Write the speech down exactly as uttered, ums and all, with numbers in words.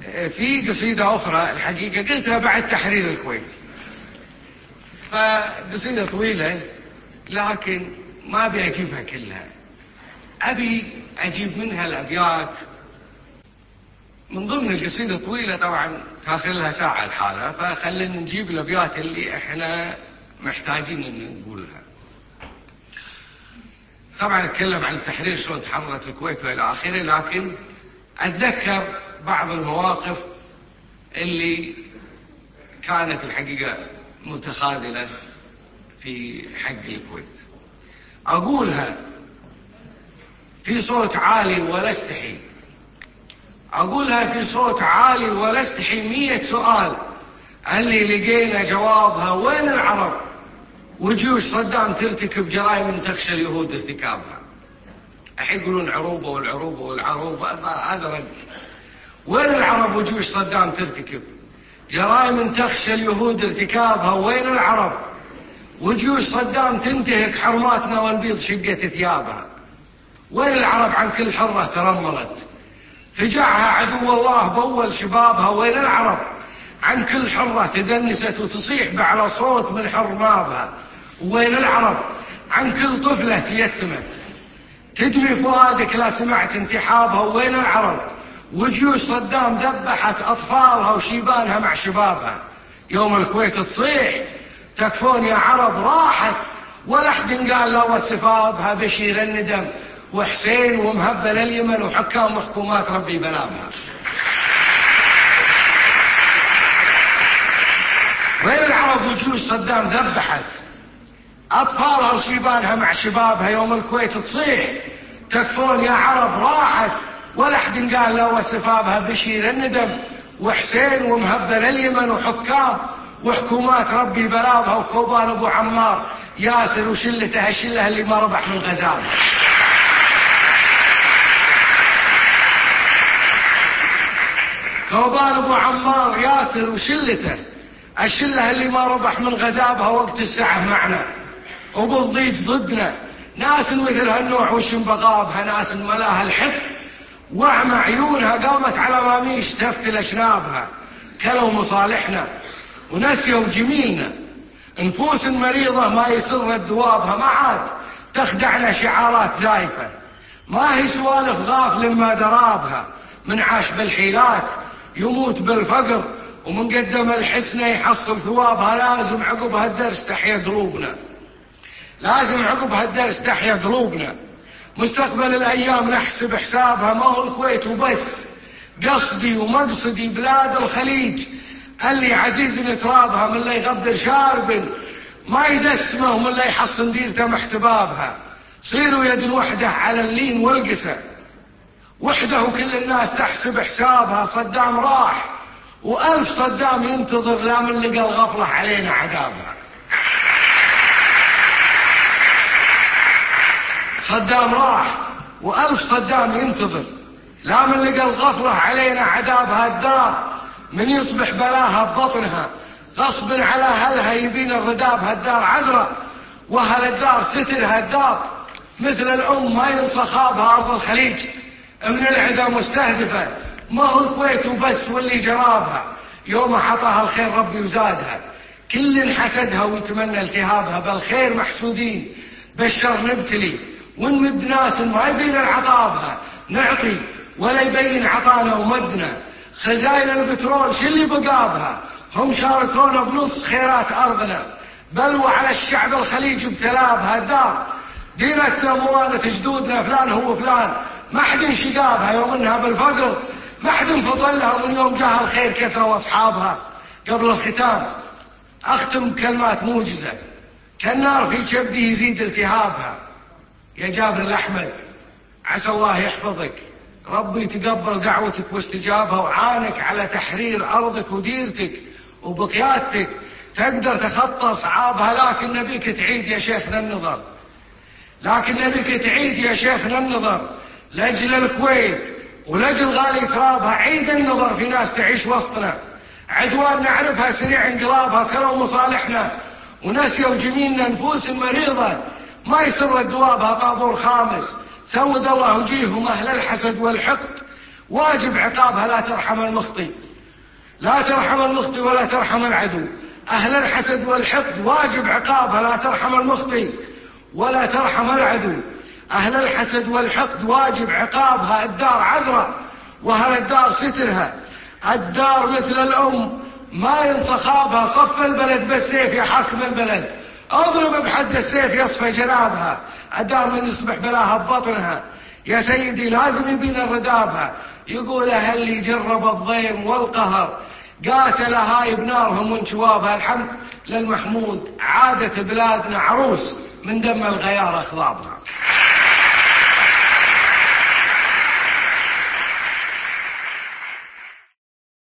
في قصيدة أخرى الحقيقة قلتها بعد تحرير الكويت، فقصيدة طويلة لكن ما أبي أجيبها كلها، أبي أجيب منها الأبيات. من ضمن القصيدة طويلة طبعا تاخذ لها ساعة الحالة، فخلينا نجيب الأبيات اللي إحنا محتاجين أن نقولها. طبعا أتكلم عن التحرير شلون تحررت الكويت وإلى آخره، لكن أتذكر بعض المواقف اللي كانت الحقيقة متخاذلة في حق الكويت. أقولها في صوت عالي ولا استحي، أقولها في صوت عالي ولا استحي، مية سؤال اللي لقينا جوابها وين العرب وجيوش صدام ترتكب جرائم تخشى اليهود ارتكابها. الحين يقولون عروبة والعروبة والعروبة، هذا رد. وين العرب وجيوش صدام ترتكب جرائم تخشى اليهود ارتكابها؟ وين العرب وجيوش صدام تنتهك حرماتنا والبيض شقة ثيابها؟ وين العرب عن كل حرة ترملت فجعها عدو الله بول شبابها؟ وين العرب عن كل حرة تدنست وتصيح بعلى صوت من حرمابها؟ وين العرب عن كل طفلة تيتمت تدمي فؤادك لا سمعت انتحابها؟ وين العرب وجيوش صدام ذبحت أطفالها وشيبانها مع شبابها؟ يوم الكويت تصيح تكفون يا عرب راحت ولا أحد قال لا وسفابها. بشير الندم وحسين ومهبل اليمن وحكام وحكومات ربي بلابها. وين العرب وجيوش صدام ذبحت أطفالها وشيبانها مع شبابها؟ يوم الكويت تصيح تكفون يا عرب راحت ولا أحد قال لا وسفابها. بشير الندم وحسين ومهبل اليمن وحكام وحكومات ربي بلابها، وكوبان أبو عمار ياسر وشلته الشلة اللي ما ربح من غزالها. كوبان أبو عمار ياسر وشلته الشلة اللي ما ربح من غزابها وقت السعة معنا وبالضيج ضدنا. ناس مثل هالنوع وش بغابها، ناس ملاها الحقد وأعمى عيونها قامت على ماميش تفتل أشنابها. كلوا مصالحنا ونسيوا جميلنا، نفوس مريضة ما يسر الدوابها. ما عاد تخدعنا شعارات زايفة، ما هي سوالف غافل ما درابها. من عاش بالحيلات يموت بالفقر، ومن قدم الحسنة يحصل ثوابها. لازم عقب هالدرس تحيا قلوبنا، لازم عقب هالدرس تحيا قلوبنا. مستقبل الأيام نحسب حسابها، ما هو الكويت وبس، قصدي ومقصدي بلاد الخليج اللي عزيز ترابها. من اللي يغبر شارب ما يدسمه، ومن اللي يحصن ديرته محتبابها. صيروا يد وحده على اللين والقسى وحده، وكل الناس تحسب حسابها. صدام راح وألف صدام ينتظر، لا من لقى الغفلة علينا عذابها. صدام راح وألف صدام ينتظر، لا من لقى الغفلة علينا عذابها. الدار من يصبح بلاها ببطنها غصب على أهلها يبين الرداب. هالدار عذرة وأهل الدار سترها. الدار مثل الأم ما ينسى خابها. أرض الخليج من العدا مستهدفة، ما هو الكويت وبس واللي جرابها. يوم عطاها الخير ربي وزادها، كل حسدها ويتمنى التهابها. بالخير محسودين بالشر نبتلي، ونمد ناس ما يبين عطابها. نعطي ولا يبين عطانا ومدنا. خزائن البترول شو اللي بقابها، هم شاركونا بنص خيرات أرضنا. بلوى على الشعب الخليج ابتلابها. الدار ديرتنا موارث جدودنا، فلان هو فلان ما حد شقابها. يوم انها بالفقر ما حد فضلها، من يوم جاها الخير كثرة واصحابها. قبل الختام اختم بكلمات موجزة، كالنار في كبدي يزيد التهابها. يا جابر الأحمد عسى الله يحفظك، ربي يتقبل دعوتك واستجابها، وعانك على تحرير أرضك وديرتك وبقيادتك. تقدر تخطى صعابها، لكن نبيك تعيد يا شيخنا النظر، لكن نبيك تعيد يا شيخنا النظر. لأجل الكويت ولأجل غالي ترابها عيد النظر. في ناس تعيش وسطنا عدوان نعرفها سريع انقلابها. كلوا مصالحنا ونسيوا جميلنا، نفوس مريضة ما يسر دوابها. طابور خامس سود الله وجيههم أهل الحسد والحقد، واجب عقابها، لا ترحم المخطي، لا ترحم المخطي ولا ترحم العدو. أهل الحسد والحقد واجب عقابها، لا ترحم المخطي ولا ترحم العدو. أهل الحسد والحقد واجب عقابها. الدار عذرة وأهل الدار سترها. الدار مثل الأم، ما ينصخابها، صف البلد بالسيف يحكم البلد، اضرب بحد السيف يصفى جنابها. الدار من يصبح بلاها ببطنها يا سيدي لازم يبين الردابها. يقول أهل اللي جرب الضيم والقهر قاس لهاي بنارهم وانشوابها. الحمد للمحمود عادت بلادنا عروس من دم الغيار أخضابها.